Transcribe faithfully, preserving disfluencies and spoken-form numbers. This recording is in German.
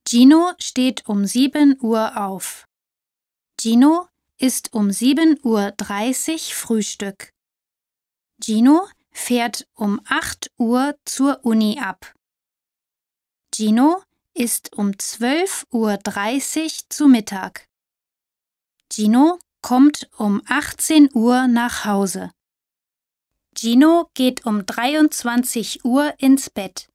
Gino steht um sieben Uhr auf. Gino isst um sieben Uhr dreißig Frühstück. Gino fährt um acht Uhr zur Uni ab. Gino isst um zwölf Uhr dreißig zu Mittag. Gino kommt um achtzehn Uhr nach Hause. Gino geht um dreiundzwanzig Uhr ins Bett.